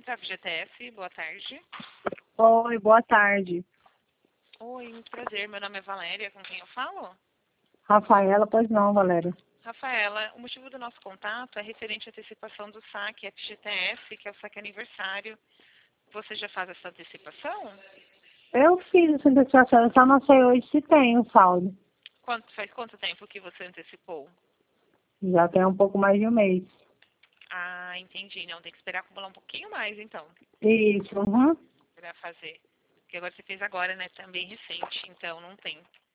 da FGTS, boa tarde. Oi, boa tarde. Oi, muito prazer. Meu nome é Valéria, com quem eu falo? Rafaela, pois não, Valéria. Rafaela, o motivo do nosso contato é referente à antecipação do saque FGTS, que é o saque aniversário. Você já faz essa antecipação? Eu fiz essa antecipação, eu só não sei hoje se tem o saldo. Faz quanto tempo que você antecipou? Já tem um pouco mais de um mês. Ah, entendi. Não, tem que esperar acumular um pouquinho mais, então, Isso, uhum. para fazer. Porque agora você fez agora, né? Também recente, então não tem.